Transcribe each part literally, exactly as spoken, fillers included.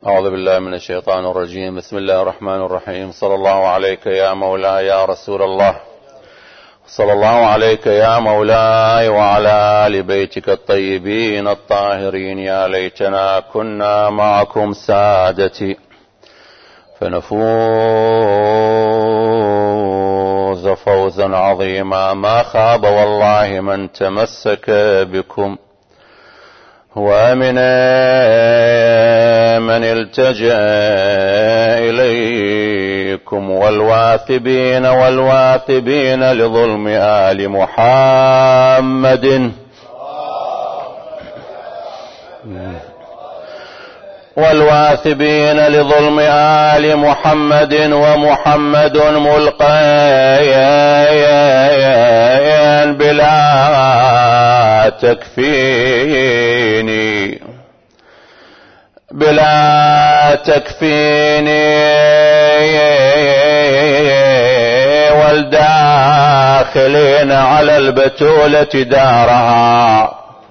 أعوذ بالله من الشيطان الرجيم. بسم الله الرحمن الرحيم. صلى الله عليك يا مولاي يا رسول الله، صلى الله عليك يا مولاي وعلى آل بيتك الطيبين الطاهرين. يا ليتنا كنا معكم سادتي فنفوز فوزا عظيما. ما خاب والله من تمسك بكم، ومن من التجأ إليكم، والواثبين والواثبين لظلم آل محمد، والواثبين لظلم آل محمد، ومحمد ملقيا بلا تكفيني بلا تكفيني، والداخلين على البتولة دارها،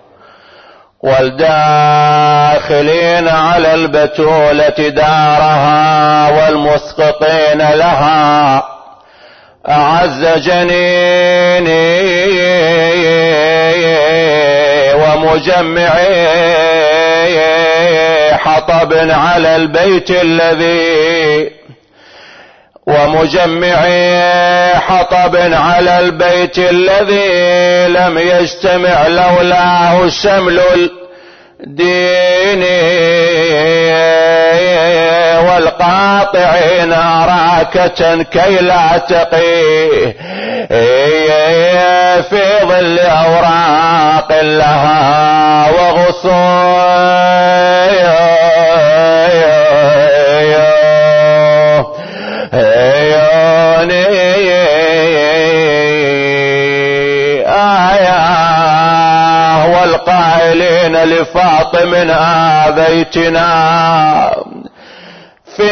والداخلين على البتولة دارها، والمسقطين لها أعز جنيني، ومجمعي حطب على البيت الذي ومجمعي حطب على البيت الذي لم يجتمع لولاه الشمل الديني، والقاطعين راكة كي لا تقي في ظل أوراق لها وغصون والقائلين لفاطم آذيتنا في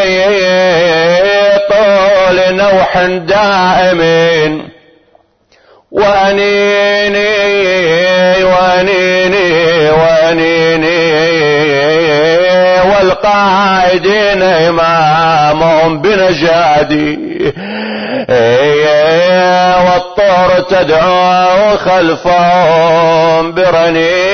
طول نوح دائم، وأنيني وأنيني وأنيني، والقائدين إمامهم بنجادي، والطور تدعو خلفهم برني،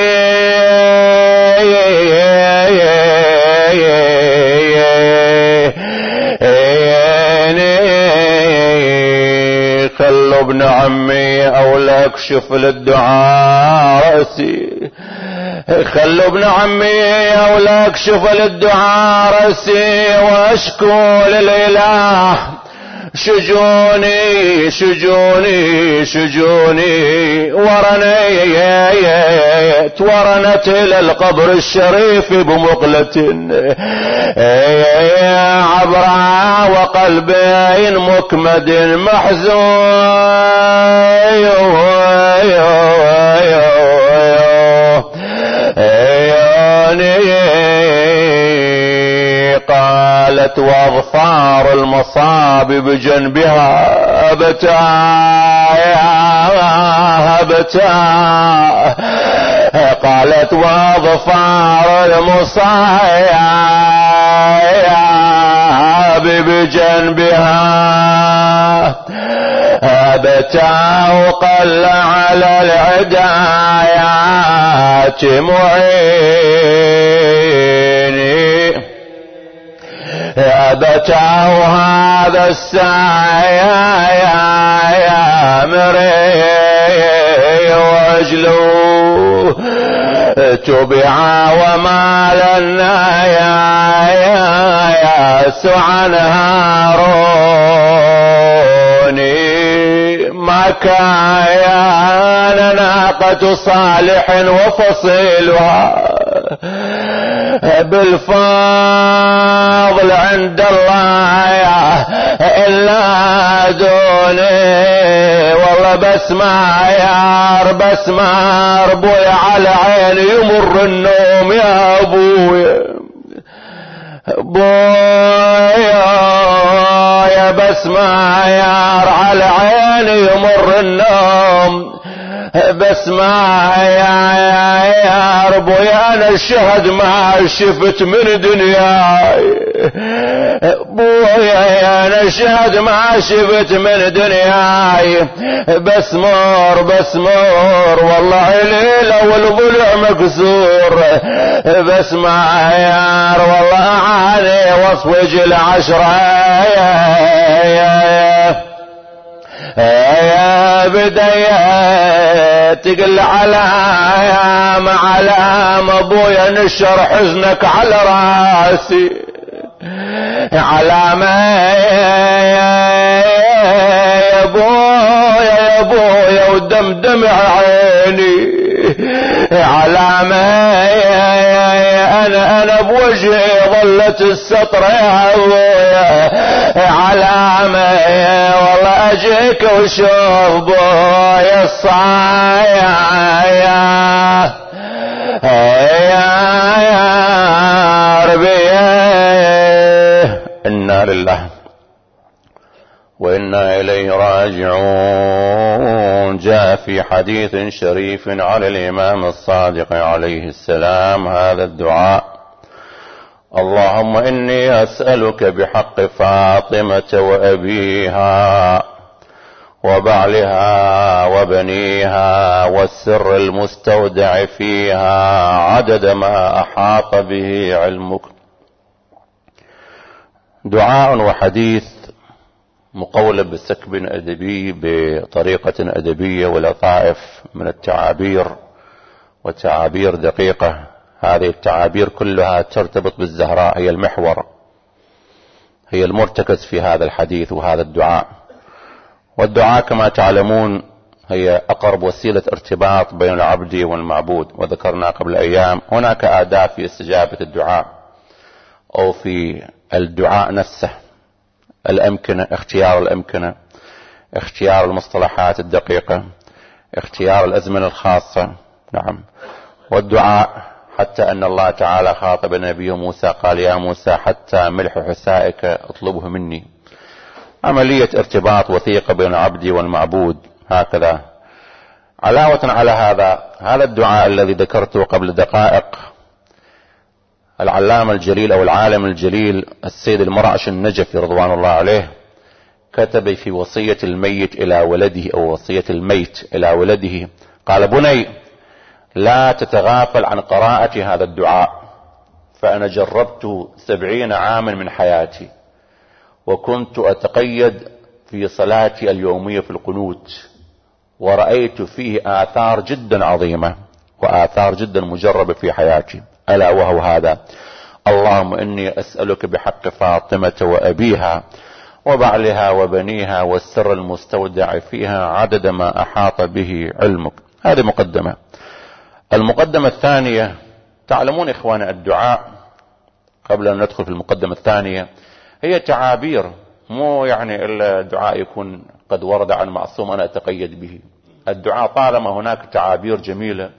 خلوا ابن عمي أو لا اكشف للدعاء رأسي، خلوا ابن عمي أو لا اكشف للدعاء رأسي، واشكو للإله شجوني شجوني شجوني، ورنيت ورنت إلى القبر الشريف بمقلة عبرا، وقلبي مكمد محزون، قالت واظفار المصاب بجنبها هبتا هبتا، قالت واظفار المصاب بجنبها هبتا، وقل على العدايات معيني، أبتاه هذا السايا يا مري واجلو تبعا، وما لنا يا يا سعى هاروني، ما كان ناقة صالح وفصيلها بالفضل عند الله إلا دوني، والله بس ما يار بس ما ربوي على عيني يمر النوم يا ابويا بويا، يا بس ما يار على عيني يمر النوم، بس ما يا يا يا ربويا انا الشهد ما شفت من دنياي، بويا انا الشهد ما شفت من دنياي، بس مر بس مر والله ليلة والضلع مكسور، بس ما يا والله علي وصفج العشرة يا يا يا بداية تقل على يا معلام ابويا نشر حزنك على راسي، علامة يا ابويا يا ابويا ودمدم عيني، علامة انا انا بوجهي ظلت السطر يا ابويا، علامة والله اجيك وشوف بويا الصايا يا يا ربي. انا لله وإنا إليه راجعون. جاء في حديث شريف على الإمام الصادق عليه السلام هذا الدعاء: اللهم إني أسألك بحق فاطمة وأبيها وبعلها وبنيها والسر المستودع فيها عدد ما أحاط به علمك. دعاء وحديث مقولب بسكب أدبي بطريقة أدبية ولطائف من التعابير وتعابير دقيقة. هذه التعابير كلها ترتبط بالزهراء، هي المحور، هي المرتكز في هذا الحديث وهذا الدعاء. والدعاء كما تعلمون هي أقرب وسيلة ارتباط بين العبد والمعبود. وذكرنا قبل أيام هناك آداب في استجابة الدعاء أو في الدعاء نفسه: الأمكنة، اختيار الأمكنة، اختيار المصطلحات الدقيقة، اختيار الأزمنة الخاصة. نعم. والدعاء حتى أن الله تعالى خاطب نبيه موسى قال: يا موسى حتى ملح حسائك اطلبه مني. عملية ارتباط وثيقة بين العبد والمعبود هكذا. علاوة على هذا، هذا الدعاء الذي ذكرته قبل دقائق، العلامة الجليل أو العالم الجليل السيد المرعش النجفي رضوان الله عليه كتب في وصية الميت إلى ولده أو وصية الميت إلى ولده، قال: بني لا تتغافل عن قراءة هذا الدعاء، فأنا جربت سبعين عاما من حياتي وكنت أتقيد في صلاتي اليومية في القنوت، ورأيت فيه آثار جدا عظيمة وآثار جدا مجربة في حياتي، ألا وهو هذا: اللهم إني أسألك بحق فاطمة وأبيها وبعلها وبنيها والسر المستودع فيها عدد ما أحاط به علمك. هذه مقدمة. المقدمة الثانية، تعلمون إخوانا الدعاء قبل أن ندخل في المقدمة الثانية هي تعابير، مو يعني إلا الدعاء يكون قد ورد عن معصوم أنا أتقيد به. الدعاء طالما هناك تعابير جميلة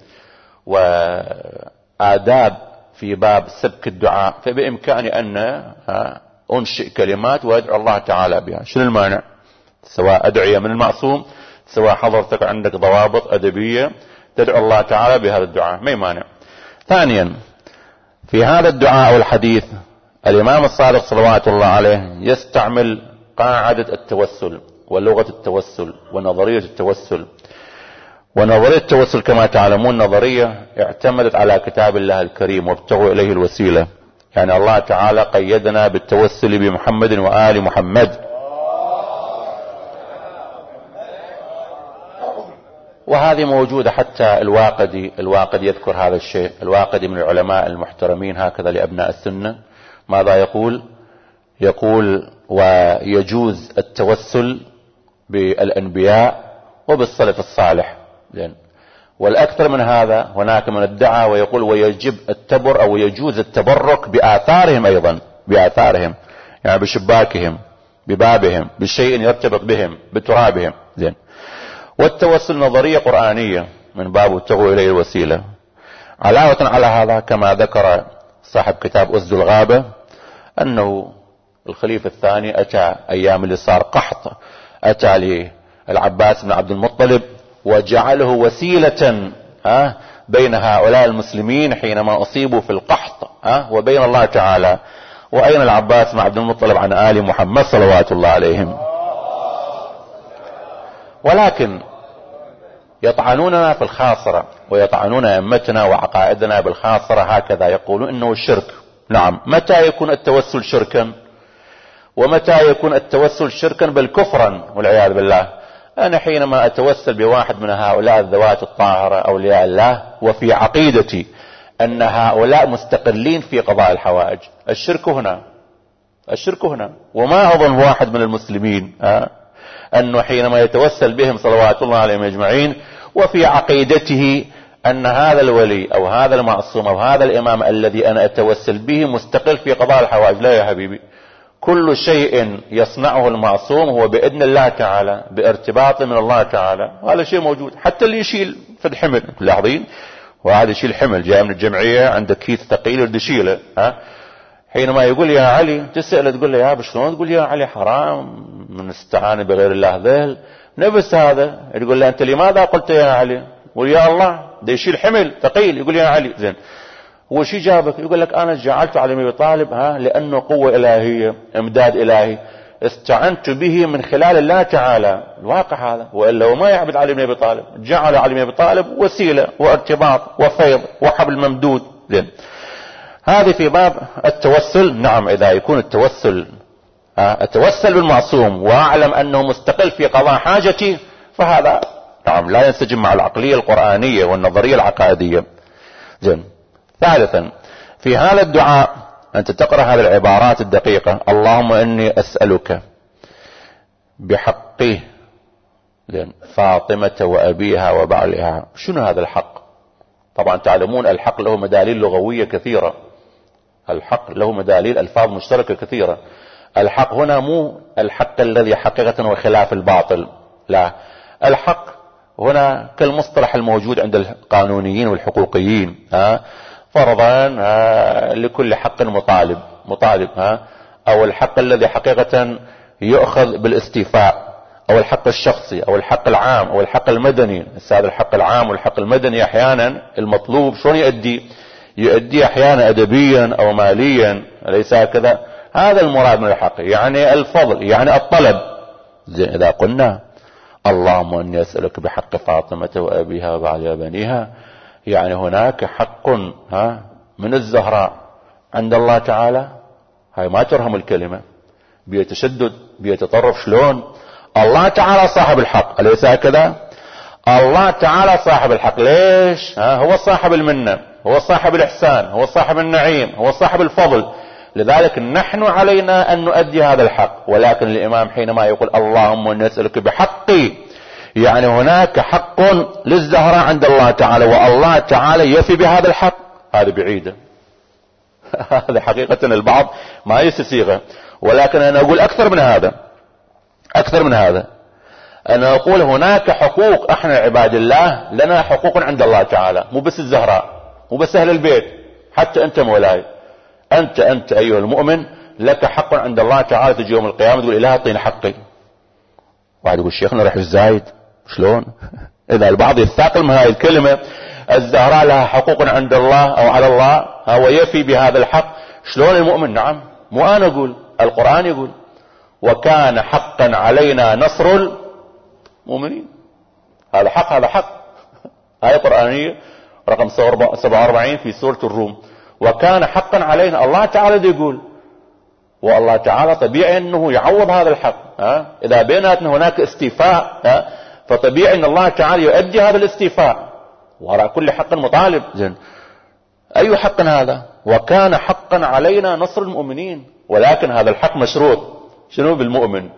وآداب في باب سبك الدعاء، فبإمكاني أن أنشئ كلمات وأدعو الله تعالى بها. شنو المانع؟ سواء أدعية من المعصوم، سواء حضرتك عندك ضوابط أدبية تدعو الله تعالى بهذا الدعاء، ما يمانع. ثانيا، في هذا الدعاء والحديث الإمام الصادق صلوات الله عليه يستعمل قاعدة التوسل ولغة التوسل ونظرية التوسل. ونظرية التوسل كما تعلمون نظرية اعتمدت على كتاب الله الكريم: وابتغوا إليه الوسيلة. يعني الله تعالى قيدنا بالتوسل بمحمد وآل محمد، وهذه موجودة حتى الواقدي الواقدي يذكر هذا الشيء. الواقدي من العلماء المحترمين هكذا لأبناء السنة. ماذا يقول؟ يقول: ويجوز التوسل بالأنبياء وبالسلف الصالح. لأن والأكثر من هذا هناك من ادعى ويقول ويجب التبر أو يجوز التبرك بآثارهم أيضا، بآثارهم يعني بشباكهم، ببابهم، بشيء يرتبط بهم، بترابهم. زين. والتوسل نظرية قرآنية من باب ابتغوا إليه الوسيلة. علاوة على هذا كما ذكر صاحب كتاب أسد الغابة أنه الخليفة الثاني أتى أيام اللي صار قحط، أتى للعباس بن عبد المطلب وجعله وسيلة ها بين هؤلاء المسلمين حينما أصيبوا في القحط ها وبين الله تعالى. وأين العباس مع عبد المطلب عن آل محمد صلوات الله عليهم؟ ولكن يطعنوننا في الخاصرة ويطعنون أئمتنا وعقائدنا بالخاصرة، هكذا يقولون إنه الشرك. نعم، متى يكون التوسل شركا؟ ومتى يكون التوسل شركا بل كفرا والعياذ بالله؟ أنا حينما أتوسل بواحد من هؤلاء الذوات الطاهرة أولياء الله وفي عقيدتي أن هؤلاء مستقلين في قضاء الحوائج، الشرك هنا، الشرك هنا. وما أظن واحد من المسلمين أه؟ أنه حينما يتوسل بهم صلوات الله عليهم أجمعين وفي عقيدته أن هذا الولي أو هذا المعصوم أو هذا الإمام الذي أنا أتوسل به مستقل في قضاء الحوائج. لا يا حبيبي، كل شيء يصنعه المعصوم هو بإذن الله تعالى، بارتباط من الله تعالى، وهذا شيء موجود. حتى اللي يشيل في الحمل، لاحظين، وهذا يشيل حمل جاي من الجمعية عنده كيس ثقيل يريد يشيله، ها حينما يقول يا علي تسأل تقول له يا شلون تقول يا علي حرام من استعانة بغير الله ذيل. نفس هذا يقول له أنت لماذا قلت يا علي؟ يقول يا الله ده يشيل حمل ثقيل، يقول يا علي زين هو شي جابك؟ يقول لك أنا جعلت علي بن أبي طالب ها لأنه قوة إلهية، امداد إلهي، استعنت به من خلال الله تعالى. الواقع هذا، وإلا وما يعبد علي بن أبي طالب، جعل علي بن أبي طالب وسيلة وارتباط وفيض وحبل ممدود. زين، هذه في باب التوسل. نعم، إذا يكون التوسل أتوسل بالمعصوم وأعلم أنه مستقل في قضاء حاجتي، فهذا نعم لا ينسجم مع العقلية القرآنية والنظرية العقائدية. زين، ثالثا في هذا الدعاء أنت تقرأ هذه العبارات الدقيقة: اللهم إني أسألك بحقه فاطمة وأبيها وبعلها. شنو هذا الحق؟ طبعا تعلمون الحق له مداليل لغوية كثيرة، الحق له مداليل ألفاظ مشتركة كثيرة. الحق هنا مو الحق الذي حقيقة وخلاف الباطل، لا، الحق هنا كالمصطلح الموجود عند القانونيين والحقوقيين. ها فرضا ها لكل حق مطالب مطالب ها او الحق الذي حقيقة يؤخذ بالاستيفاء، او الحق الشخصي، او الحق العام، او الحق المدني. هذا الحق العام والحق المدني احيانا المطلوب شلون يؤدي؟ يؤدي احيانا ادبيا او ماليا، اليس هكذا؟ هذا المراد من الحق، يعني الفضل، يعني الطلب. زين، اذا قلنا اللهم اني اسألك بحق فاطمة وابيها وبعلها وبنيها، يعني هناك حق ها من الزهراء عند الله تعالى. هاي ما ترهم الكلمة، بيتشدد بيتطرف. شلون؟ الله تعالى صاحب الحق، أليس هكذا؟ الله تعالى صاحب الحق. ليش؟ ها هو صاحب المنة، هو صاحب الإحسان، هو صاحب النعيم، هو صاحب الفضل. لذلك نحن علينا أن نؤدي هذا الحق. ولكن الإمام حينما يقول اللهم إني أسألك بحقي، يعني هناك حق للزهراء عند الله تعالى، والله تعالى يفي بهذا الحق. هذا بعيدة. هذا حقيقة البعض ما يستسيغه. ولكن أنا أقول أكثر من هذا، أكثر من هذا. أنا أقول هناك حقوق، احنا عباد الله لنا حقوق عند الله تعالى، مو بس الزهراء، مو بس أهل البيت، حتى أنت مولاي، أنت أنت أيها المؤمن لك حق عند الله تعالى. تجي يوم القيامة تقول إله أعطيني حقي. واحد يقول شيخنا رح الزايد. شلون؟ إذا البعض يثاقل من هذه الكلمة، الزهراء لها حقوق عند الله أو على الله هو يفي بهذا الحق. شلون المؤمن؟ نعم، مو أنا أقول، القرآن يقول وكان حقا علينا نصر المؤمنين. هذا حق، هذا حق. آية قرآنية رقم سبعة وأربعين في سورة الروم. وكان حقا علينا، الله تعالى يقول، والله تعالى طبيعي أنه يعوض هذا الحق. ها؟ إذا بيناتنا هناك استيفاء، ها؟ فطبيعي أن الله تعالى يؤدي هذا الاستيفاء، وراء كل حق مطالب. زين، أي حق هذا؟ وكان حقا علينا نصر المؤمنين. ولكن هذا الحق مشروط. شنو بالمؤمن؟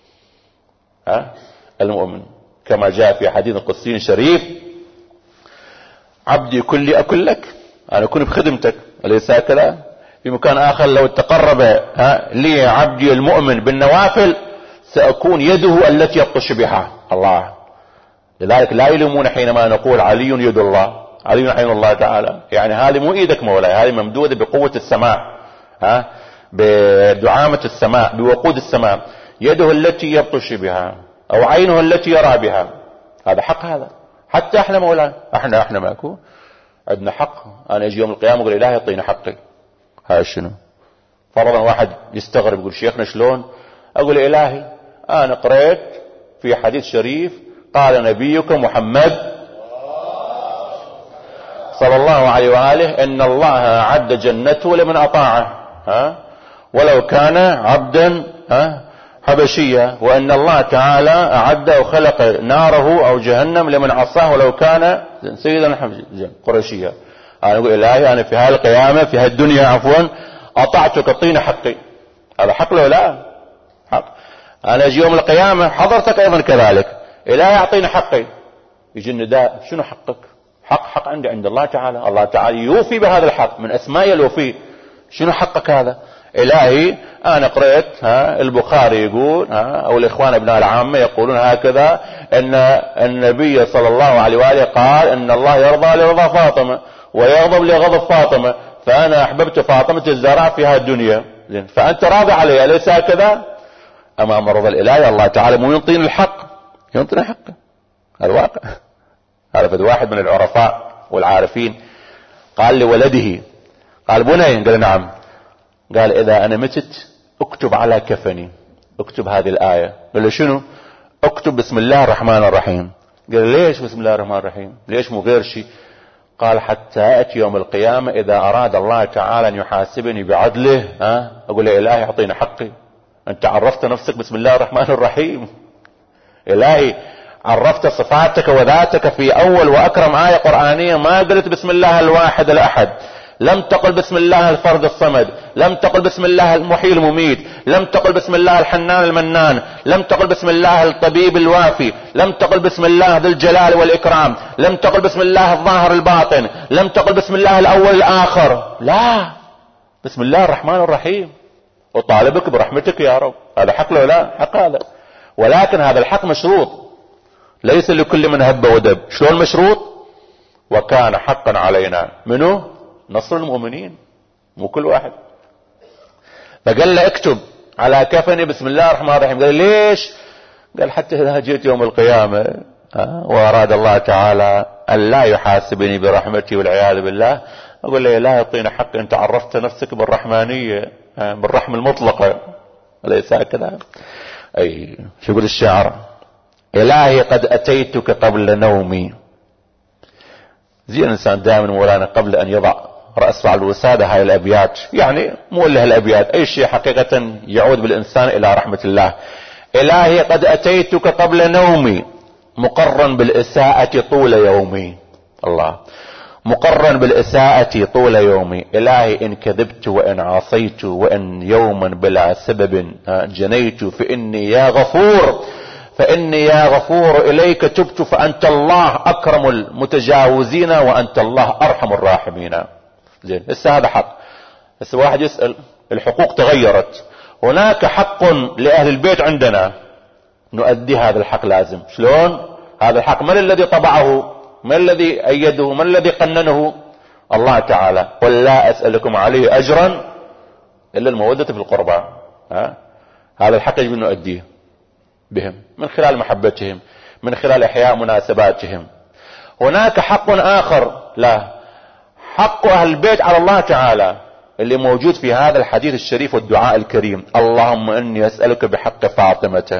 ها؟ المؤمن كما جاء في حديث قدسي شريف: عبدي كلي أكن لك، أنا أكون بخدمتك، أليس هكذا؟ في مكان آخر لو تقرب ها لي عبدي المؤمن بالنوافل سأكون يده التي يبطش بها الله. لذلك لا يلومون حينما نقول علي يد الله، علي عين الله تعالى، يعني هذه مو ايدك مولاي، هذه ممدودة بقوة السماء، ها بدعامة السماء، بوقود السماء. يده التي يبطش بها، او عينه التي يرى بها، هذا حق. هذا حتى احنا مولانا احنا احنا ماكو عندنا حق. انا اجي يوم القيامة اقول الهي يعطيني حقي. هاي شنو؟ فرضا واحد يستغرب يقول شيخنا شلون؟ اقول الهي انا قريت في حديث شريف قال نبيك محمد صلى الله عليه وآله ان الله اعد جنته لمن اطاعه، ها ولو كان عبدا ها حبشية، وان الله تعالى اعد وخلق ناره او جهنم لمن عصاه ولو كان سيدا قرشيا. انا اقول الهي انا في هذه القيامة في هذه الدنيا عفوا اطعتك اعطيني حقي. هذا حق له لا حق. انا اجي يوم القيامة حضرتك ايضا كذلك الهي اعطيني حقي. يجي النداء شنو حقك؟ حق حق عندي عند الله تعالى. الله تعالى يوفي بهذا الحق من اسماء الوفي. شنو حقك هذا؟ الهي انا قرأت ها البخاري يقول ها او الاخوان ابناء العامة يقولون هكذا ان النبي صلى الله عليه وآله قال ان الله يرضى لرضا فاطمة ويغضب لغضب فاطمة، فانا احببت فاطمة الزهراء في هذه الدنيا. زين فانت راضي علي اليس هكذا؟ امام رضا الالهي الله تعالى مو ينطيني الحق، ينطيني حقه. الواقع هذا فد واحد من العرفاء والعارفين قال لولده قال بني، قال نعم، قال اذا انا متت اكتب على كفني اكتب هذه الآية. قال له شنو؟ اكتب بسم الله الرحمن الرحيم. قال ليش بسم الله الرحمن الرحيم؟ ليش مو غير شيء؟ قال حتى اتي يوم القيامة اذا اراد الله تعالى ان يحاسبني بعدله ها اقول يا الهي اعطيني حقي. انت عرفت نفسك بسم الله الرحمن الرحيم. الهي عرفت صفاتك وذاتك في اول واكرم آية قرآنية، ما قلت بسم الله الواحد الاحد، لم تقل بسم الله الفرد الصمد، لم تقل بسم الله المحيي المميت، لم تقل بسم الله الحنان المنان، لم تقل بسم الله الطبيب الوافي، لم تقل بسم الله ذو الجلال والإكرام، لم تقل بسم الله الظاهر الباطن، لم تقل بسم الله الأول الآخر، لا، بسم الله الرحمن الرحيم. وطالبك برحمتك يا رب. هذا حق له لا حق هذا، ولكن هذا الحق مشروط، ليس لكل من هب ودب. شلون مشروط؟ وكان حقا علينا منه نصر المؤمنين، مو كل واحد. فقال له اكتب على كفني بسم الله الرحمن الرحيم. قال ليش؟ قال حتى اذا جئت يوم القيامة واراد الله تعالى ان لا يحاسبني برحمتي والعياذ بالله اقول له لا يعطينا حق، انت عرفت نفسك بالرحمانية بالرحمة المطلقة، أليس هكذا؟ اي شو يقول الشاعر؟ الهي قد اتيتك قبل نومي. زين الانسان دائما مولانا قبل ان يضع رأسه على الوسادة هاي الابيات، يعني مو الا هالابيات، اي شيء حقيقة يعود بالانسان الى رحمة الله. الهي قد اتيتك قبل نومي مقرا بالاساءة طول يومي. الله مقرا بالاساءة طول يومي. الهي ان كذبت وان عصيت وان يوما بلا سبب جنيت فاني يا غفور فاني يا غفور اليك تبت فانت الله اكرم المتجاوزين وانت الله ارحم الراحمين. زين هسه هذا حق. هسه واحد يسأل الحقوق تغيرت، هناك حق لأهل البيت عندنا نؤدي هذا الحق لازم. شلون هذا الحق؟ من الذي طبعه؟ من الذي أيده؟ من الذي قننه؟ الله تعالى. قل لا أسألكم عليه أجرا إلا المودة في القربى. ها؟ هذا الحق يجب أن نؤديه بهم من خلال محبتهم، من خلال إحياء مناسباتهم. هناك حق آخر، لا، حق أهل البيت على الله تعالى اللي موجود في هذا الحديث الشريف والدعاء الكريم. اللهم إني أسألك بحق فاطمة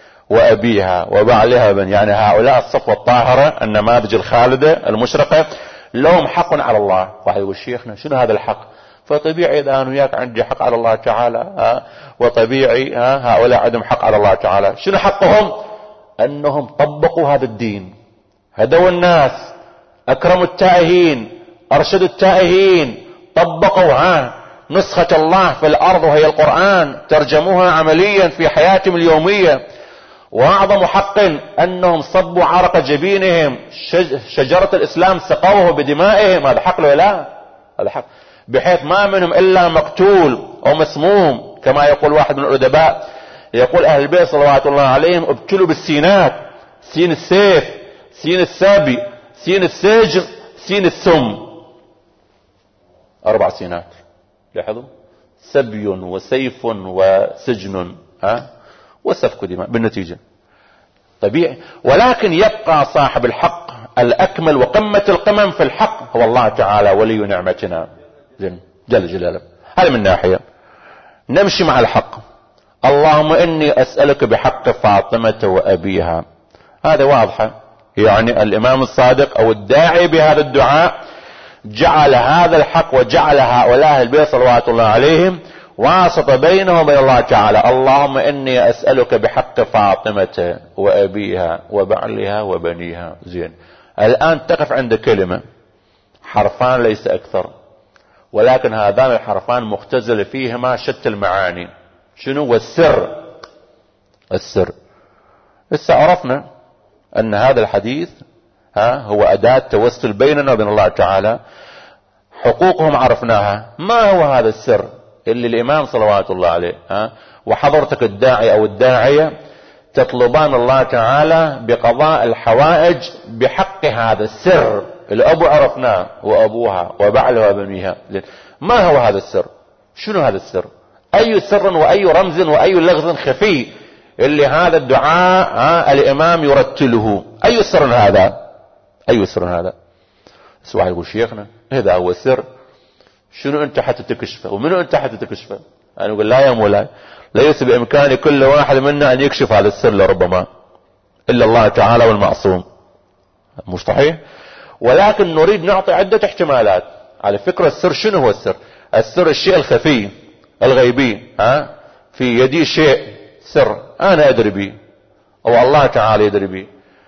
وأبيها وبعلها بن، يعني هؤلاء الصفوة الطاهرة النماذج الخالدة المشرقة لهم حق على الله. واحد يقول شيخنا شنو هذا الحق؟ فطبيعي إذا أنا وياك عندي حق على الله تعالى، ها وطبيعي ها هؤلاء عندهم حق على الله تعالى. شنو حقهم؟ أنهم طبقوا هذا الدين، هدوا الناس، أكرموا التائهين، أرشدوا التائهين، طبقوا ها نسخة الله في الأرض وهي القرآن، ترجموها عمليا في حياتهم اليومية. وأعظم حق أنهم صبوا عرق جبينهم، شجرة الإسلام سقوه بدمائهم. هذا حق له لا؟ هذا حق، بحيث ما منهم إلا مقتول أو مسموم. كما يقول واحد من الأدباء، يقول أهل البيت صلوات الله عليهم ابتلوا بالسينات، سين السيف، سين السابي، سين السجن، سين السم. أربع سينات، لاحظوا، سبي وسيف وسجن ها وسفك دماء بالنتيجة. طبيعي. ولكن يبقى صاحب الحق الأكمل وقمة القمم في الحق هو الله تعالى ولي نعمتنا جل جلاله. هذا من ناحية. نمشي مع الحق. اللهم إني أسألك بحق فاطمة وأبيها، هذا واضحة. يعني الإمام الصادق أو الداعي بهذا الدعاء جعل هذا الحق وجعل هؤلاء البيت صلوات الله عليهم واسطة بينه وبين الله تعالى. اللهم إني أسألك بحق فاطمة وأبيها وبعلها وبنيها. زين، الآن تقف عند كلمة، حرفان ليس أكثر، ولكن هذان الحرفان مختزل فيهما شتى المعاني. شنو هو السر؟ السر لسه عرفنا أن هذا الحديث ها هو أداة توسل بيننا وبين الله تعالى. حقوقهم عرفناها. ما هو هذا السر اللي الإمام صلوات الله عليه ها وحضرتك الداعي أو الداعية تطلبان الله تعالى بقضاء الحوائج بحق هذا السر؟ الأبو عرفناه وأبوها وبعلها وبنيها. ما هو هذا السر؟ شنو هذا السر؟ أي سر وأي رمز وأي لغز خفي اللي هذا الدعاء ها الإمام يرتله؟ أي سر هذا؟ أي سر هذا؟ سواء يقول شيخنا هذا هو السر. شنو أنت حتى تكشفه؟ ومنو أنت حتى تكشفه؟ أنا أقول لا يا مولاي، ليس بإمكان كل واحد منا أن يكشف هذا السر لربما إلا الله تعالى والمعصوم. مش صحيح؟ ولكن نريد نعطي عدة احتمالات. على فكرة السر شنو هو السر؟ السر الشيء الخفي الغيبي. ها في يدي شيء سر أنا أدري به أو الله تعالى يدري به،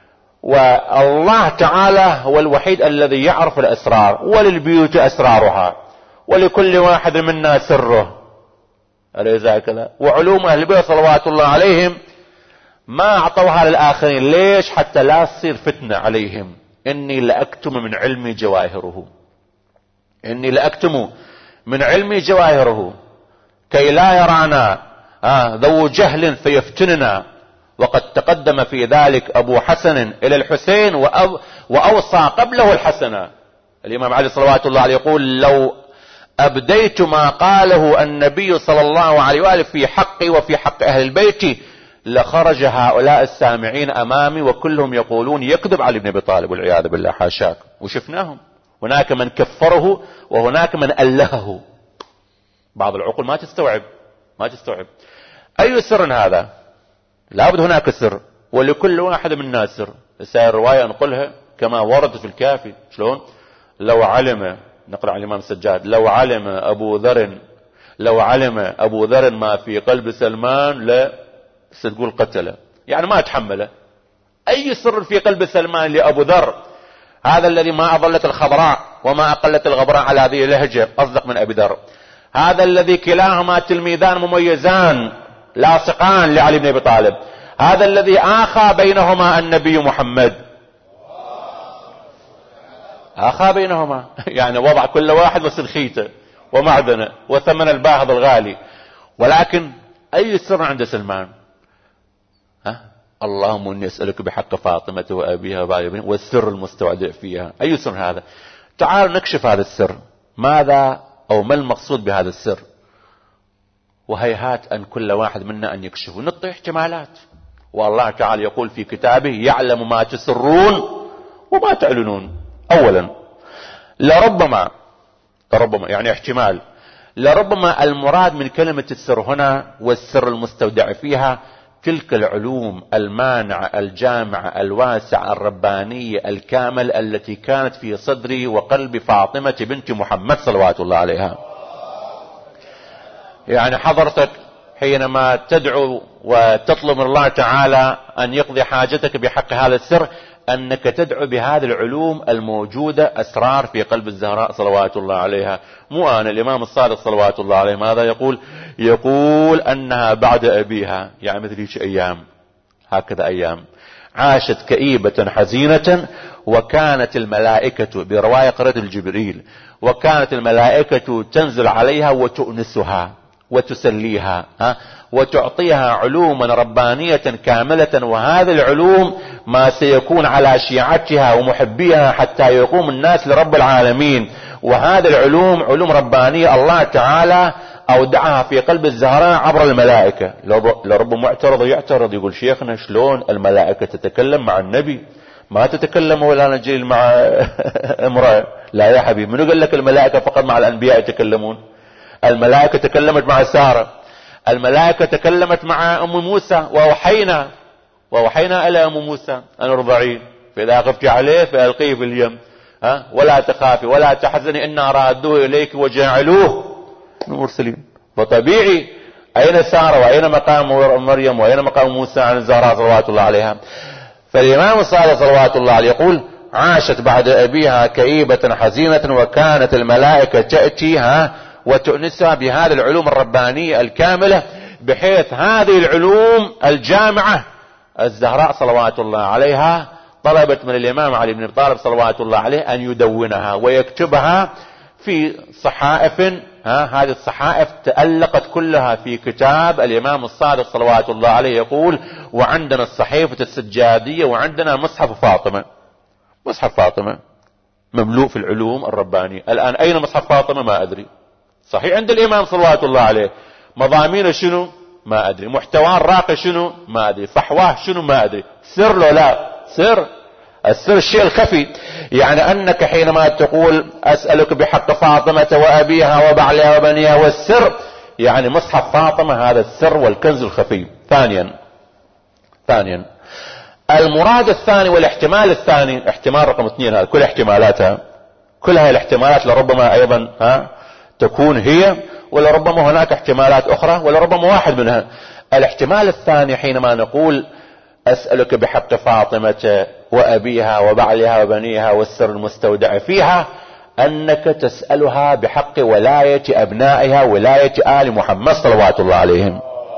والله تعالى هو الوحيد الذي يعرف الأسرار، وللبيوت أسرارها ولكل واحد منا سره. أليس هكذا؟ وعلوم أهل البيت صلوات الله عليهم ما أعطوها للآخرين. ليش؟ حتى لا تصير فتنة عليهم. إني لأكتم من علمي جواهره، إني لأكتم من علمي جواهره كي لا يرانا آه ذو جهل فيفتننا. وقد تقدم في ذلك أبو حسن إلى الحسين وأو وأوصى قبله الحسن. الإمام علي صلوات الله عليه يقول لو أبديت ما قاله النبي صلى الله عليه وآله في حقي وفي حق أهل البيت لخرج هؤلاء السامعين أمامي وكلهم يقولون يكذب علي بن أبي طالب والعياذ بالله. حاشاك. وشفناهم، هناك من كفره وهناك من ألهه. بعض العقول ما تستوعب ما تستوعب أي سر هذا؟ لابد هناك سر، ولكل واحد منا سر. السائر الرواية نقولها كما وردت في الكافي. شلون؟ لو علم، نقرأ عن الإمام السجاد، لو علم أبو ذر لو علم أبو ذر ما في قلب سلمان لا ستقول قتله، يعني ما تحمله. أي سر في قلب سلمان لأبو ذر، هذا الذي ما أضلت الخضراء وما أقلت الغبراء على هذه اللهجة أصدق من أبي ذر، هذا الذي كلاهما تلميذان مميزان لاصقان لعلي بن أبي طالب، هذا الذي آخى بينهما النبي محمد، آخى بينهما يعني وضع كل واحد وسلخيته ومعدنه وثمن الباهظ الغالي. ولكن أي سر عند سلمان؟ ها؟ اللهم إني أسألك بحق فاطمة وأبيها وبعلها والسر المستودع فيها. أي سر هذا؟ تعال نكشف هذا السر. ماذا أو ما المقصود بهذا السر؟ وهيهات أن كل واحد منا أن يكشفه. نعطي احتمالات، والله تعالى يقول في كتابه يعلم ما تسرون وما تعلنون. أولا لربما لربما يعني احتمال لربما المراد من كلمة السر هنا والسر المستودع فيها تلك العلوم المانعة الجامعة الواسعة الربانية الكامل التي كانت في صدري وقلب فاطمة بنت محمد صلوات الله عليها. يعني حضرتك حينما تدعو وتطلب من الله تعالى أن يقضي حاجتك بحق هذا السر أنك تدعو بهذه العلوم الموجودة أسرار في قلب الزهراء صلوات الله عليها. مو أنا، الإمام الصادق صلوات الله عليه ماذا يقول؟ يقول أنها بعد أبيها، يعني مثل هيك أيام، هكذا أيام عاشت كئيبة حزينة، وكانت الملائكة برواية قرأت الجبريل وكانت الملائكة تنزل عليها وتؤنسها وتسليها ها وتعطيها علوما ربانية كاملة. وهذه العلوم ما سيكون على شيعتها ومحبيها حتى يقوم الناس لرب العالمين. وهذه العلوم علوم ربانية الله تعالى أودعها في قلب الزهراء عبر الملائكة. لرب معترض يعترض يقول شيخنا شلون الملائكة تتكلم مع النبي؟ ما تتكلم مولانا جليل مع امرأة، لا يا حبيبي، منو قال لك الملائكة فقط مع الأنبياء يتكلمون؟ الملائكة تكلمت مع سارة، الملائكة تكلمت مع أم موسى، ووحينا ووحينا إلى أم موسى أن ارضعيه فإذا خفت عليه فألقيه في اليم، ها ولا تخافي ولا تحزني إنا رادوه إليك وجاعلوه من المرسلين. فطبيعي أين سارة وأين مقام مريم وأين مقام موسى عن الزهراء صلوات الله عليها؟ فالإمام الصادق صلوات الله عليه يقول عاشت بعد أبيها كئيبة حزينة وكانت الملائكة تأتيها وتؤنسها بهذه العلوم الربانية الكاملة، بحيث هذه العلوم الجامعة الزهراء صلوات الله عليها طلبت من الإمام علي بن أبي طالب صلوات الله عليه أن يدونها ويكتبها في صحائف. ها هذه الصحائف تألقت كلها في كتاب الإمام الصادق صلوات الله عليه. يقول وعندنا الصحيفة السجادية وعندنا مصحف فاطمة. مصحف فاطمة مملوء في العلوم الربانية. الآن أين مصحف فاطمة؟ ما أدري. صحيح عند الإمام صلوات الله عليه، مضامينه شنو؟ ما أدري. محتواه الراقي شنو؟ ما أدري. فحواه شنو؟ ما أدري. سر لو لا سر؟ السر الشيء الخفي. يعني أنك حينما تقول أسألك بحق فاطمة وأبيها وبعلها وبنيها والسر، يعني مصحف فاطمة هذا السر والكنز الخفي. ثانيا ثانيا المراد الثاني والاحتمال الثاني، احتمال رقم اثنين، هذا كل احتمالاتها، كل هذه الاحتمالات لربما أيضا ها تكون هي، ولربما هناك احتمالات أخرى، ولربما واحد منها. الاحتمال الثاني حينما نقول أسألك بحق فاطمة وأبيها وبعلها وبنيها والسر المستودع فيها، أنك تسألها بحق ولاية أبنائها، ولاية آل محمد صلوات الله عليهم.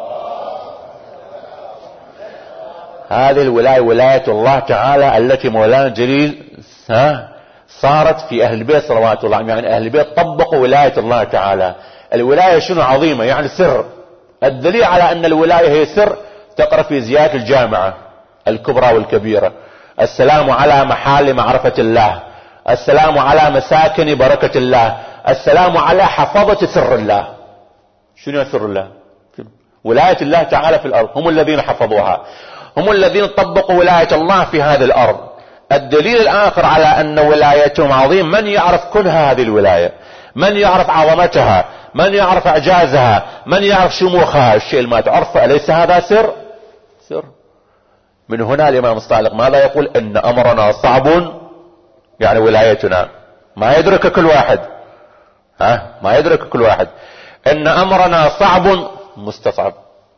هذه الولاية ولاية الله تعالى التي مولانا جليل ها صارت في أهل البيت صلوات الله عليهم. يعني أهل البيت طبقوا ولاية الله تعالى. الولاية شنو؟ عظيمة، يعني سر. الدليل على أن الولاية هي سر تقرأ في زيادة الجامعة الكبرى والكبيرة: السلام على محال معرفة الله، السلام على مساكن بركة الله، السلام على حفظة سر الله. شنو سر الله؟ ولاية الله تعالى في الأرض. هم الذين حفظوها، هم الذين طبقوا ولاية الله في هذه الأرض. الدليل الآخر على أن ولايتهم عظيم: من يعرف كنها هذه الولاية، من يعرف عظمتها، من يعرف إعجازها، من يعرف شموخها. الشيء اللي ما تعرفه أليس هذا سر؟ سر. من هنا الإمام الصادق ماذا يقول؟ إن أمرنا صعب، يعني ولايتنا ما يدرك كل واحد، ها ما يدرك كل واحد. إن أمرنا صعب مستصعب،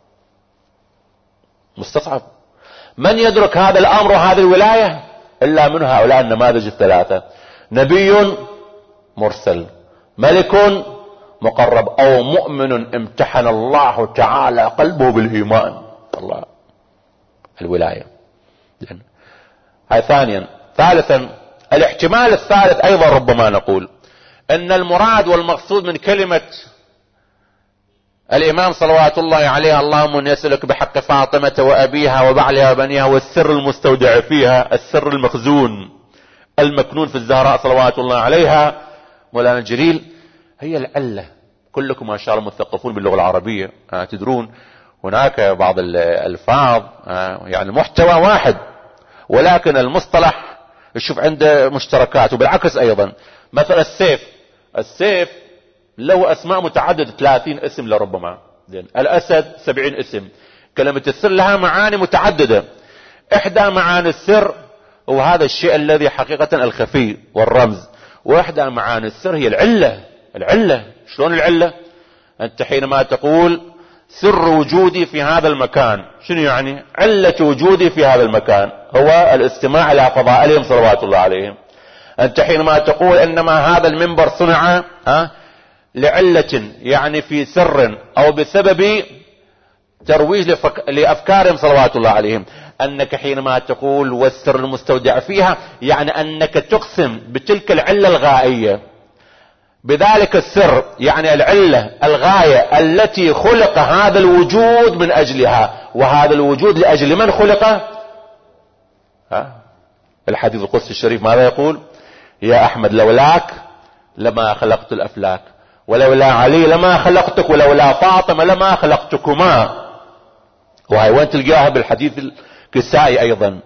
مستصعب. من يدرك هذا الأمر وهذه الولاية إلا من هؤلاء النماذج الثلاثة: نبي مرسل، ملك مقرب، أو مؤمن امتحن الله تعالى قلبه بالإيمان. الله الولاية. هاي ثانيا. ثالثا الاحتمال الثالث أيضا ربما نقول أن المراد والمقصود من كلمة الإمام صلوات الله عليه اللهم يسألك بحق فاطمة وأبيها وبعلها وبنيها والسر المستودع فيها، السر المخزون المكنون في الزهراء صلوات الله عليها مولانا جليل، هي العلة. كلكم ما شاء الله مثقفون باللغة العربية، تدرون هناك بعض الألفاظ يعني محتوى واحد، ولكن المصطلح شوف عنده مشتركات. وبالعكس أيضا مثلا السيف، السيف له أسماء متعددة، ثلاثين اسم لربما. الأسد سبعين اسم. كلمة السر لها معاني متعددة. إحدى معاني السر وهذا الشيء الذي حقيقة الخفي والرمز، وإحدى معاني السر هي العلة. العلة شلون العلة؟ أنت حينما تقول سر وجودي في هذا المكان، شنو يعني؟ علة وجودي في هذا المكان هو الاستماع إلى فضائلهم صلوات الله عليهم. أنت حينما تقول إنما هذا المنبر صنع ها لعلة، يعني في سر أو بسبب ترويج لفك... لأفكارهم صلوات الله عليهم. أنك حينما تقول والسر المستودع فيها، يعني أنك تقسم بتلك العلة الغائية بذلك السر، يعني العلة الغاية التي خلق هذا الوجود من أجلها. وهذا الوجود لأجل من خلق؟ ها؟ الحديث القدسي الشريف ماذا يقول؟ يا أحمد لولاك لما خلقت الأفلاك، ولولا علي لما خلقتك، ولولا فاطمة لما خلقتكما. وهي وين تلقاها؟ بالحديث الكسائي أيضا: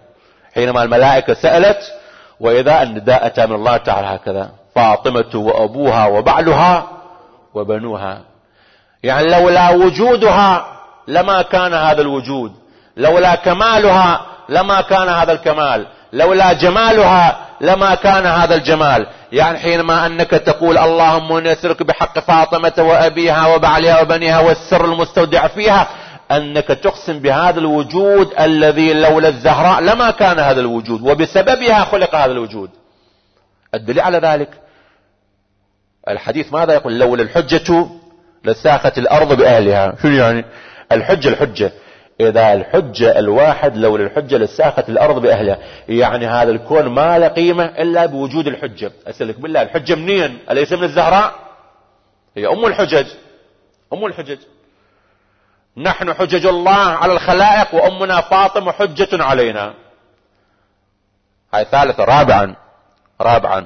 حينما الملائكة سألت وإذا النداء أتى من الله تعالى هكذا: فاطمة وأبوها وبعلها وبنوها. يعني لولا وجودها لما كان هذا الوجود، لولا كمالها لما كان هذا الكمال، لولا جمالها لما كان هذا الجمال. يعني حينما أنك تقول اللهم إني أسألك بحق فاطمة وأبيها وبعلها وبنيها والسر المستودع فيها، أنك تقسم بهذا الوجود الذي لولا الزهراء لما كان هذا الوجود، وبسببها خلق هذا الوجود. الدليل على ذلك الحديث ماذا يقول؟ لولا الحجة لساخت الأرض بأهلها. شو يعني الحجة؟ الحجة إذا الحجة الواحد لولا الحجة لساخت الأرض بأهلها، يعني هذا الكون ما له قيمة إلا بوجود الحجة. أسألك بالله، الحجة منين؟ أليس من الزهراء؟ هي أم الحجج، أم الحجج. نحن حجج الله على الخلائق وأمنا فاطمة حجة علينا. هاي ثالثة. رابعا رابعا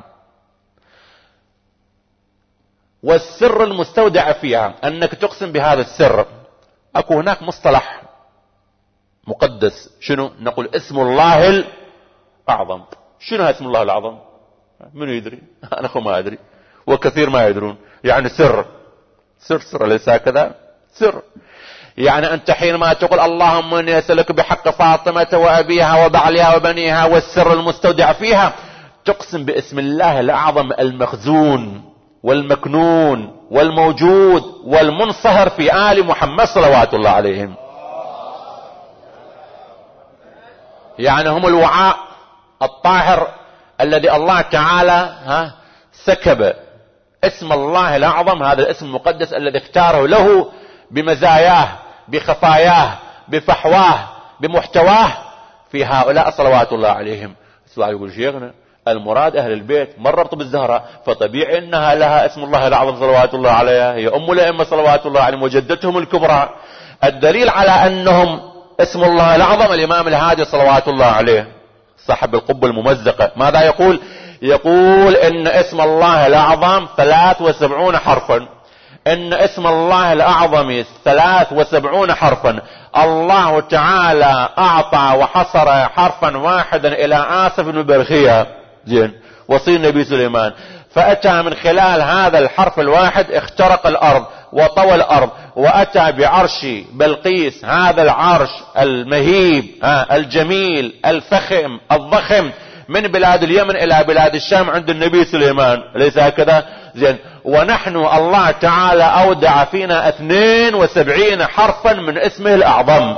والسر المستودع فيها، أنك تقسم بهذا السر. أكو هناك مصطلح مقدس، شنو نقول؟ اسم الله الأعظم. شنو اسم الله الأعظم؟ من يدري؟ أنا أخو ما أدري وكثير ما يدرون. يعني سر سر سر ليس هكذا سر. يعني أنت حينما تقول اللهم إني أسألك بحق فاطمة وأبيها وبعلها وبنيها والسر المستودع فيها، تقسم باسم الله الأعظم المخزون والمكنون والموجود والمنصهر في آل محمد صلوات الله عليهم. يعني هم الوعاء الطاهر الذي الله تعالى ها سكب اسم الله الأعظم، هذا الاسم المقدس الذي اختاره له بمزاياه بخفاياه بفحواه بمحتواه في هؤلاء صلوات الله عليهم. السؤال يقول شيخنا المراد أهل البيت، مررت بالزهراء، فطبيعي أنها لها اسم الله الأعظم صلوات الله عليها، هي أم الأئمة صلوات الله عليهم وجدتهم الكبرى. الدليل على أنهم اسم الله الأعظم الإمام الهادي صلوات الله عليه صاحب القبة الممزقة، ماذا يقول؟ يقول إن اسم الله الأعظم ثلاث وسبعون حرفا، إن اسم الله الأعظم ثلاث وسبعون حرفا. الله تعالى أعطى وحصر حرفا واحدا إلى آسف بن برخية زين وصي النبي سليمان، فأتى من خلال هذا الحرف الواحد اخترق الأرض وطوى الأرض، وأتى بعرش بلقيس، هذا العرش المهيب الجميل الفخم الضخم، من بلاد اليمن إلى بلاد الشام عند النبي سليمان، ليس هكذا؟ زين. ونحن الله تعالى أودع فينا اثنين وسبعين حرفا من اسمه الأعظم.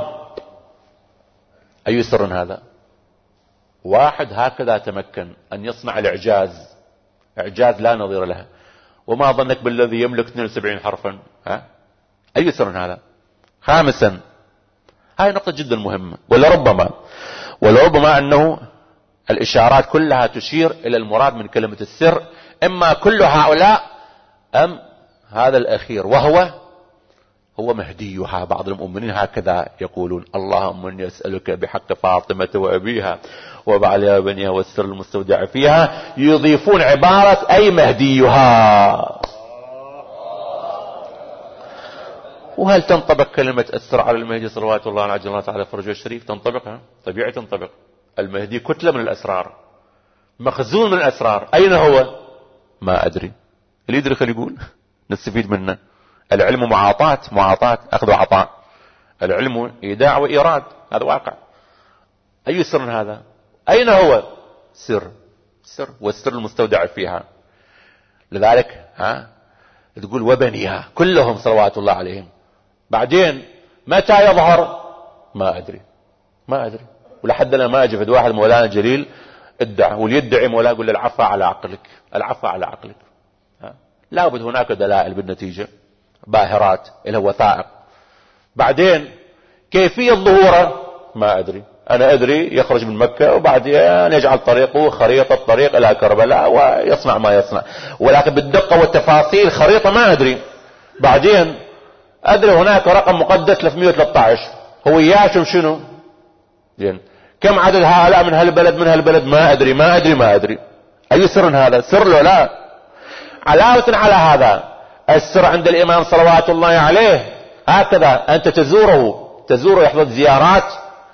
أي سر هذا؟ واحد هكذا تمكن أن يصنع الإعجاز، إعجاز لا نظير له. وما ظنك بالذي يملك اثنين وسبعين حرفا؟ ها؟ أي سر هذا؟ خامسا، هاي نقطة جدا مهمة، ولربما ولربما أنه الإشارات كلها تشير إلى المراد من كلمة السر، إما كل هؤلاء أم هذا الأخير، وهو هو مهديها. بعض المؤمنين هكذا يقولون اللهم إني أسألك بحق فاطمة وأبيها وبعلها وبنيها والسر المستودع فيها، يضيفون عبارة أي مهديها. وهل تنطبق كلمة السر على المهدي صلوات الله عليه الله تعالى فرجه الشريف؟ تنطبق، ها؟ طبيعي تنطبق. المهدي كتلة من الأسرار، مخزون من الأسرار. أين هو؟ ما أدري. اللي يدري خلي يقول نستفيد منه. العلم معاطاة، معاطاة أخذ وعطاء. العلم إيداع وإيراد، هذا واقع. أي سر هذا؟ أين هو؟ سر سر والسر المستودع فيها. لذلك ها تقول وبنيها كلهم صلوات الله عليهم. بعدين متى يظهر؟ ما أدري ما أدري ولحد الآن ما أجد واحد مولانا جليل ادعى، واللي يدعي مولانا يقول العفا على عقلك، العفا على عقلك. لابد هناك دلائل بالنتيجة، باهرات إلى وثائق. بعدين كيفية ظهوره ما أدري. أنا أدري يخرج من مكة وبعدين يجعل طريقه خريطة طريق إلى كربلاء ويصنع ما يصنع، ولكن بالدقة والتفاصيل خريطة ما أدري. بعدين أدري هناك رقم مقدس ثلاثمئة وثلاثة عشر، هو ياشم شنو؟ زين. كم عدد هؤلاء من هالبلد من هالبلد؟ ما أدري ما أدري ما أدري. أي سر هذا؟ سر له لا. علاوة على هذا السر عند الإمام صلوات الله عليه هكذا، أنت تزوره تزوره يحضر زيارات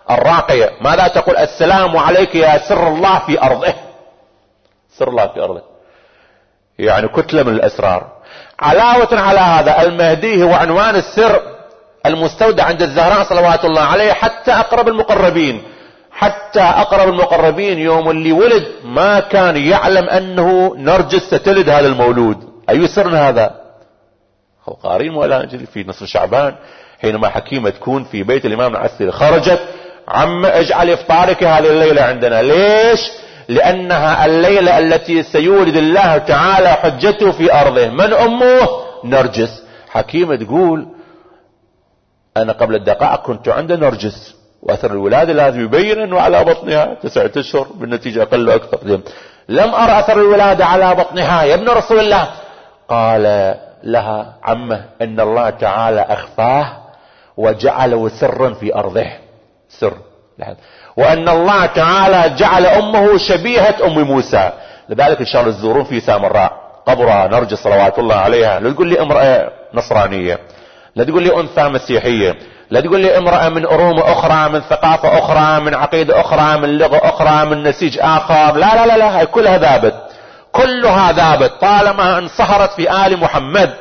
الراقية. ماذا تقول؟ السلام عليك يا سر الله في أرضه. سر الله في أرضه يعني كتلة من الأسرار. علاوة على هذا المهدي هو عنوان السر المستودع عند الزهراء صلوات الله عليه حتى أقرب المقربين. حتى أقرب المقربين يوم اللي ولد ما كان يعلم أنه نرجس ستلد هذا المولود. أي سر هذا؟ قارين مولانا في نصف شعبان حينما حكيمة تكون في بيت الإمام العسكري خرجت: عم اجعل إفطارك هذه الليلة عندنا. ليش؟ لأنها الليلة التي سيولد الله تعالى حجته في أرضه. من أمه؟ نرجس. حكيمة تقول: أنا قبل الدقائق كنت عند نرجس، وأثر الولادة لازم يبين أنه على بطنها تسعة أشهر، بالنتيجة أقل وأكثر. لم أرى أثر الولادة على بطنها يا ابن رسول الله. قال لها: عمه، إن الله تعالى أخفاه وجعله سرا في أرضه. سر. وأن الله تعالى جعل أمه شبيهة أم موسى. لذلك إن شاء الله تزورون في سامراء قبرها نرجس صلوات الله عليها. لا تقول لي امرأة نصرانية، لا تقول لي أنثى مسيحية، لا تقول لي امرأة من أرومة أخرى، من ثقافة أخرى، من عقيدة أخرى، من لغة أخرى، من نسيج آخر. لا لا لا لا، هاي كلها ذابت، كلها ذابت طالما انصهرت في آل محمد.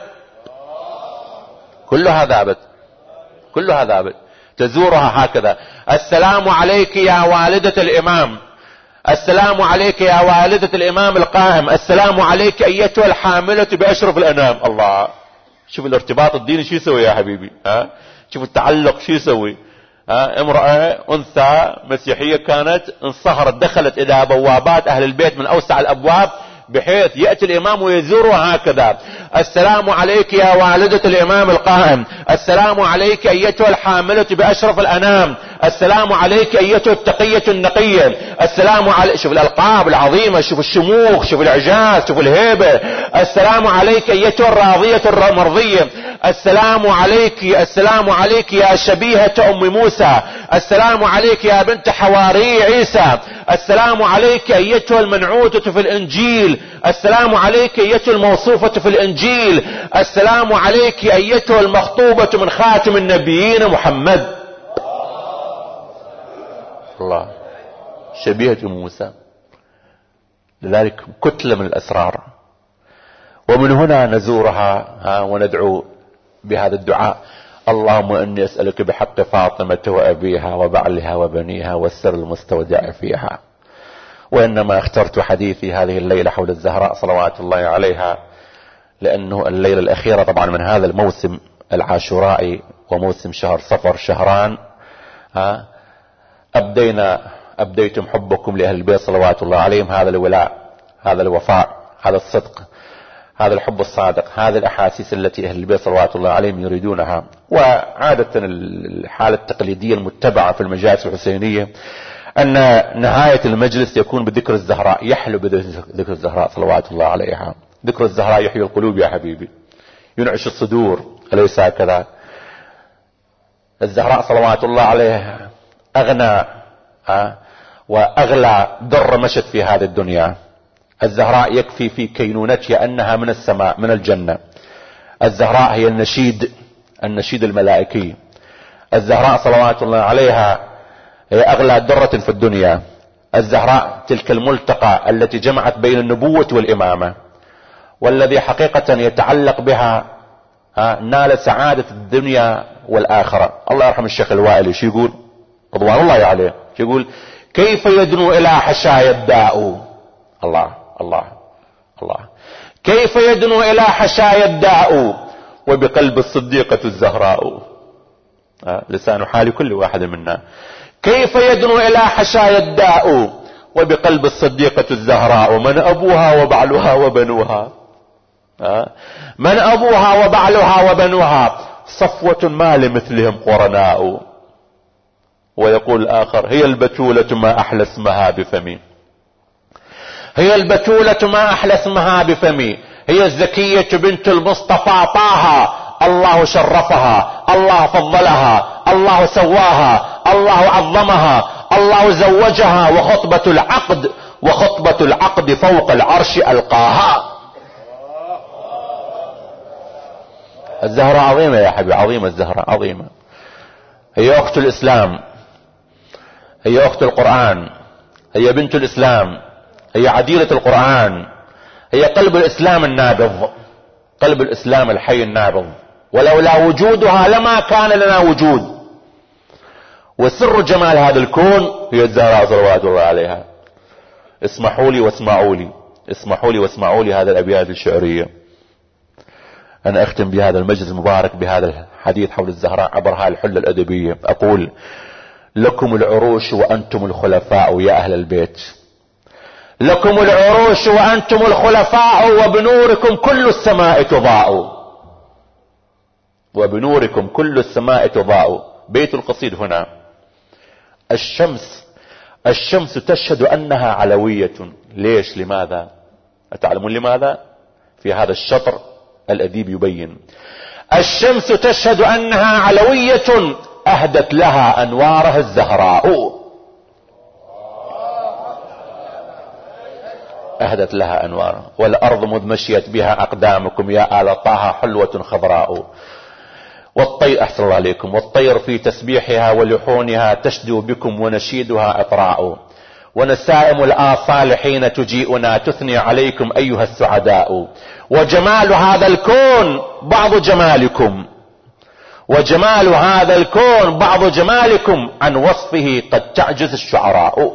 كلها ذابت، كلها ذابت. تزورها هكذا: السلام عليك يا والدة الإمام، السلام عليك يا والدة الإمام القائم، السلام عليك أيتها الحاملة بأشرف الأنام. الله، شوف الارتباط الديني شو يسوي يا حبيبي. ها، شوف التعلق شو يسوي. ها، امرأة أنثى مسيحية كانت انصهرت، دخلت إلى بوابات أهل البيت من أوسع الأبواب، بحيث يأتي الإمام ويزورها هكذا: السلام عليك يا والدة الإمام القائم، السلام عليك أيتها الحاملة بأشرف الأنام، السلام عليك أيتها التقية النقية، السلام عليك. شوف الألقاب العظيمة، شوف الشموخ، شوف الإعجاز، شوف الهيبة. السلام عليك أيتها الراضية المرضية، السلام عليك، السلام عليك يا شبيهة أم موسى، السلام عليك يا بنت حواري عيسى، السلام عليك أيتها المنعوتة في الإنجيل، السلام عليك أيتها الموصوفة في الإنجيل، السلام عليك أيتها المخطوبة من خاتم النبيين محمد. الله، شبيهة أم موسى. لذلك كتلة من الأسرار. ومن هنا نزورها وندعو بهذا الدعاء: اللهم إني أسألك بحق فاطمة وأبيها وبعلها وبنيها والسر المستودع فيها. وإنما اخترت حديثي هذه الليلة حول الزهراء صلوات الله عليها لأنه الليلة الأخيرة طبعا من هذا الموسم العاشورائي وموسم شهر صفر، شهران ها أبدينا أبديتم حبكم لأهل البيت صلوات الله عليهم. هذا الولاء، هذا الوفاء، هذا الصدق، هذا الحب الصادق، هذه الأحاسيس التي أهل البيت صلوات الله عليهم يريدونها. وعادة الحالة التقليدية المتبعة في المجالس الحسينية أن نهاية المجلس يكون بذكر الزهراء، يحلو بذكر الزهراء صلوات الله عليها. ذكر الزهراء يحيي القلوب يا حبيبي، ينعش الصدور، أليس هكذا؟ الزهراء صلوات الله عليها أغنى وأغلى در مشت في هذه الدنيا. الزهراء يكفي في كينونتها أنها من السماء، من الجنة. الزهراء هي النشيد، النشيد الملائكي. الزهراء صلوات الله عليها هي أغلى درة في الدنيا. الزهراء تلك الملتقى التي جمعت بين النبوة والإمامة، والذي حقيقة يتعلق بها نال سعادة الدنيا والآخرة. الله يرحم الشيخ الوائلي شو يقول رضوان الله عليه؟ شو يقول؟ كيف يدنو إلى حشايا الداء. الله الله الله، كيف يدنو إلى حشايا الداء وبقلب الصديقة الزهراء. لسان حال كل واحد منا. كيف يدنو إلى حشايا الداء وبقلب الصديقة الزهراء. من أبوها وبعلها وبنوها، من أبوها وبعلها وبنوها، صفوة ما لمثلهم قرناء. ويقول الآخر: هي البتولة ما أحلى اسمها بفمي، هي البتولة ما أحلى اسمها بفمي، هي الزكية بنت المصطفى طه، الله شرفها، الله فضلها، الله سواها، الله عظمها، الله زوجها، وخطبة العقد وخطبة العقد فوق العرش ألقاها. الزهراء عظيمة يا حبيبي، عظيمة الزهراء، عظيمة. هي أخت الإسلام، هي أخت القرآن، هي بنت الإسلام، هي عديلة القرآن، هي قلب الإسلام النابض، قلب الإسلام الحي النابض. ولولا وجودها لما كان لنا وجود. وسر جمال هذا الكون هي الزهراء صلوات الله عليها. اسمحوا لي واسمعوا لي اسمحوا لي واسمعوا لي هذه الأبيات الشعرية. أنا أختم بهذا المجلس المبارك بهذا الحديث حول الزهراء عبر هذه الحلة الأدبية. أقول: لكم العروش وأنتم الخلفاء يا أهل البيت، لكم العروش وأنتم الخلفاء، وبنوركم كل السماء تضاء، وبنوركم كل السماء تضاء. بيت القصيد هنا: الشمس الشمس تشهد أنها علوية. ليش؟ لماذا؟ أتعلمون لماذا؟ في هذا الشطر الأديب يبين: الشمس تشهد أنها علوية، أهدت لها أنوارها الزهراء، أهدت لها أنوارها. والأرض مذ مشيت بها أقدامكم يا آل طه حلوة خضراء. والطير، أحسن الله عليكم، والطير في تسبيحها ولحونها تشدو بكم ونشيدها أطراء. ونسائم الآصال حين تجيئنا تثني عليكم أيها السعداء. وجمال هذا الكون بعض جمالكم، وجمال هذا الكون بعض جمالكم، عن وصفه قد تعجز الشعراء.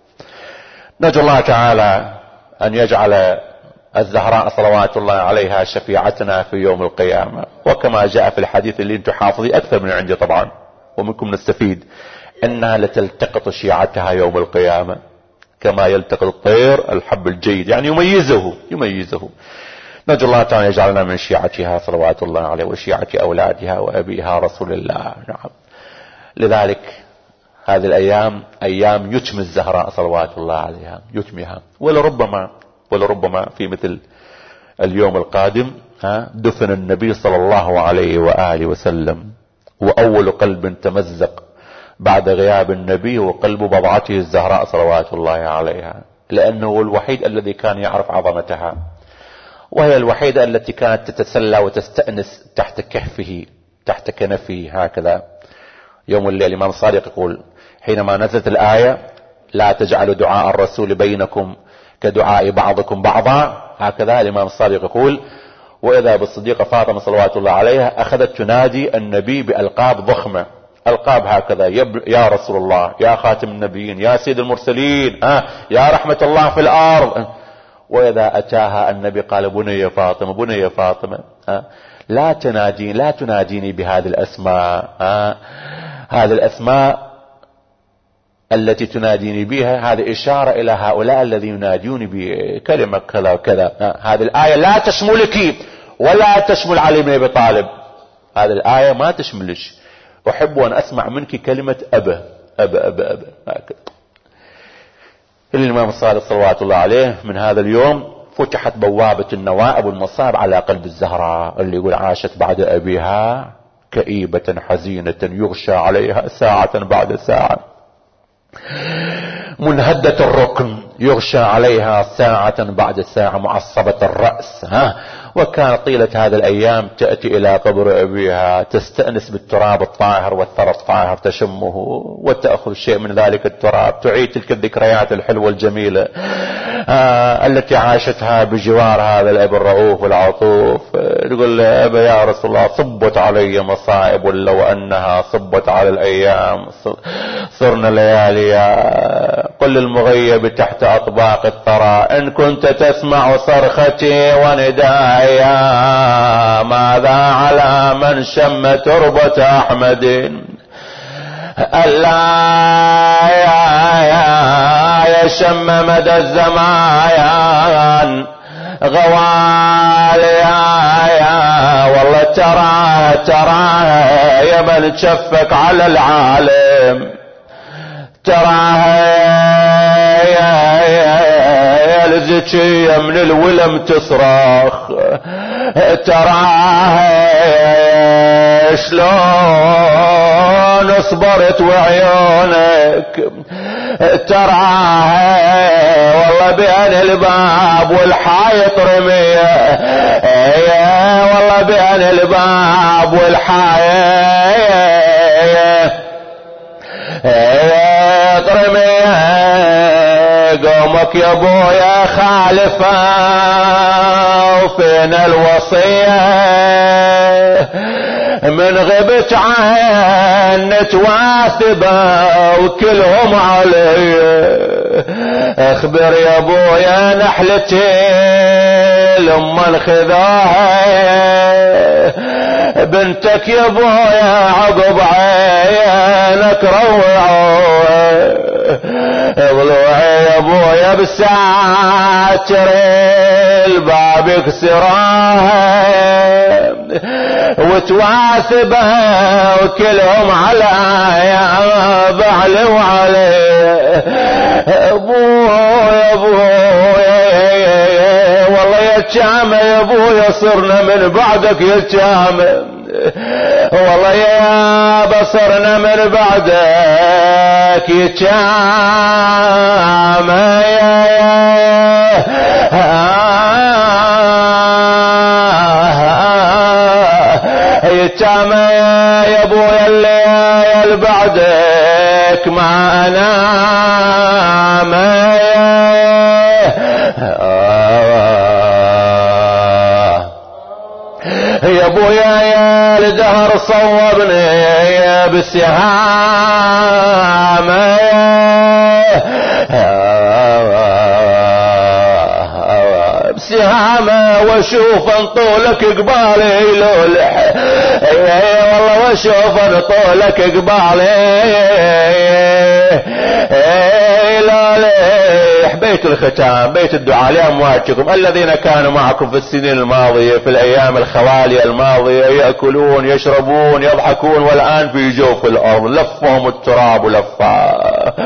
نرجو الله تعالى أن يجعل الزهراء صلوات الله عليها شفيعتنا في يوم القيامة. وكما جاء في الحديث اللي انتم حافظي أكثر من عندي طبعا ومنكم نستفيد، انها لتلتقط شيعتها يوم القيامة كما يلتقط الطير الحب الجيد، يعني يميزه يميزه. نرجو الله تعالى يجعلنا من شيعتها صلوات الله عليه وشيعة أولادها وأبيها رسول الله. نعم. لذلك هذه الأيام أيام يتم الزهراء صلوات الله عليها، يتمها. ولربما ولربما في مثل اليوم القادم ها دفن النبي صلى الله عليه وآله وسلم، وأول قلب تمزق بعد غياب النبي وقلب بضعته الزهراء صلوات الله عليها، لأنه هو الوحيد الذي كان يعرف عظمتها، وهي الوحيدة التي كانت تتسلى وتستأنس تحت كهفه تحت كنفه هكذا. يوم الليل الإمام الصادق يقول حينما نزلت الآية: لا تجعلوا دعاء الرسول بينكم كدعاء بعضكم بعضا، هكذا الإمام الصادق يقول: وإذا بالصديقة فاطمة صلوات الله عليها أخذت تنادي النبي بألقاب ضخمة، ألقاب هكذا: يا رسول الله، يا خاتم النبيين، يا سيد المرسلين، ها يا رحمة الله في الأرض. وإذا أتاها النبي قال: بني فاطمة بني فاطمة، ها لا تنادي لا تناديني بهذه الأسماء، ها هذه الأسماء التي تناديني بها هذه إشارة إلى هؤلاء الذين ينادوني بكلمة كذا وكذا. هذه الآية لا تشملك ولا تشمل علي بن أبي طالب، هذه الآية ما تشملش. أحب أن أسمع منك كلمة أبا أبا أبا أبا هكذا. الإمام الصادق صلوات الله عليه من هذا اليوم فتحت بوابة النوائب والمصائب على قلب الزهراء، اللي يقول: عاشت بعد أبيها كئيبة حزينة يغشى عليها ساعة بعد ساعة، منهدة الركن يغشى عليها ساعة بعد ساعة، معصبة الرأس. ها وكان طيلة هذه الأيام تأتي إلى قبر أبيها تستأنس بالتراب الطاهر والثرى الطاهر تشمه وتأخذ شيء من ذلك التراب، تعيد تلك الذكريات الحلوة الجميلة آه التي عاشتها بجوار هذا الأب الرؤوف العطوف. تقول له: أبا يا رسول الله، صبت علي مصائب لو أنها صبت على الأيام، صرنا لياليا. قل للمغيب تحت أطباق الثرى إن كنت تسمع صرختي وندايا، ماذا على من شم تربة أحمد، ألا يا يا يشم مدى الزمان غوال يا يا والله ترى ترى يا من تشفق على العالم، ترى يا يا الزكية من الولم تصرخ، ترى شلون صبرت وعيونك، ترى والله بين الباب والحائط رمية، والله بين الباب والحائط يومك يا ابويا خالفة وفينا الوصية من غبت عين نتواثبة وكلهم علي. اخبر يا ابويا نحلتي لما انخذاها بنتك يا ابويا عقب عينك روعوها ضلوعي يا ابويا بالساتر الباب يكسراها وتواثبها وكلهم على يا بعلي وعلي. ابويا ابويا والله يا تشامة يا ابويا صرنا من بعدك يا تشامة والله يا بصرنا من بعدك يا تشامة يا يا تشامة يا ابويا اللي بعدك ما انا ما يا ابويا يا الدهر صوبني يا بالسهام بسهامة واشوف انطولك قبالي لولح والله واشوف انطولك قبالي لولح. بيت الختام بيت الدعاء لأمواتكم الذين كانوا معكم في السنين الماضية في الأيام الخوالية الماضية يأكلون يشربون يضحكون والآن في جوف الأرض لفهم التراب لفا.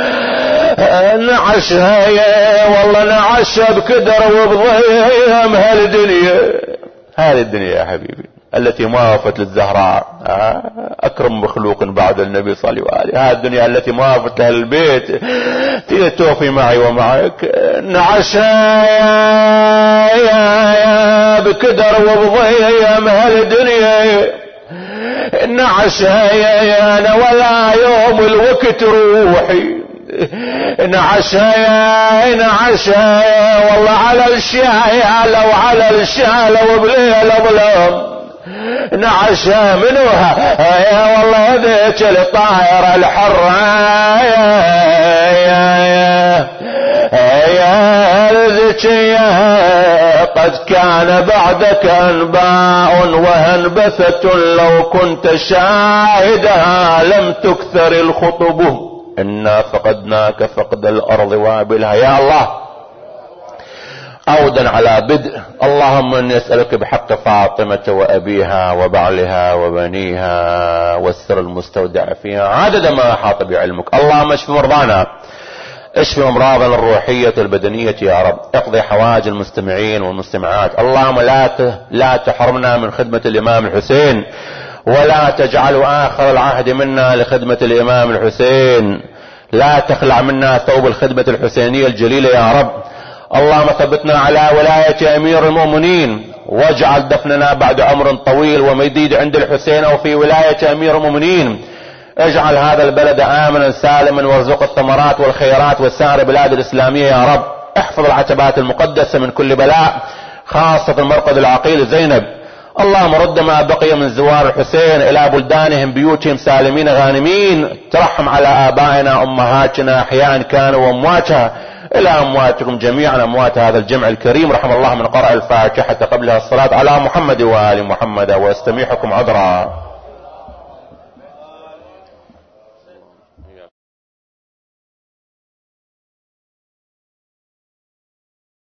نعشها والله نعشها بكدر وبضيم هالدنيا هذه الدنيا يا حبيبي التي ما وفت للزهراء أكرم مخلوق بعد النبي صلى الله عليه وآله. هذه الدنيا التي ما وفت لها البيت توفي معي ومعك. نعشها يا يا بكدر وبضيم هالدنيا نعشها يا أنا ولا يوم الوقت روحي نعشها نعشها والله على الشايلة وعلى الشالة وبليلة ظلام نعشها منوها يا والله ذيك الطائرة الحرة يا يا ذيك قد كان بعدك أنباء وهنبثة لو كنت شاهدها لم تكثر الخطب إنا فقدناك فقد الأرض وابلها. يا الله عودا على بدء اللهم إني أسألك بحق فاطمة وأبيها وبعلها وبنيها والسر المستودع فيها عدد ما أحاط بعلمك. اللهم اشف مرضانا اشف امراضنا الروحية البدنية يا رب. اقضي حوائج المستمعين والمستمعات. اللهم لا لا تحرمنا من خدمة الإمام الحسين ولا تجعل آخر العهد منا لخدمة الإمام الحسين. لا تخلع منا ثوب الخدمة الحسينية الجليلة يا رب. اللهم ثبتنا على ولاية أمير المؤمنين واجعل دفننا بعد عمر طويل ومديد عند الحسين أو في ولاية أمير المؤمنين. اجعل هذا البلد آمنا سالما وارزق الثمرات والخيرات وسائر بلاد الإسلامية يا رب. احفظ العتبات المقدسة من كل بلاء خاصة مرقد العقيل زينب. اللهم رد ما بقي من زوار الحسين إلى بلدانهم بيوتهم سالمين غانمين. ترحم على آبائنا أمهاتنا أحياء كانوا وأمواتها إلى أمواتكم جميعا أموات هذا الجمع الكريم. رحم الله من قرأ الفاتحة قبلها الصلاة على محمد وآل محمد واستميحكم عذرا.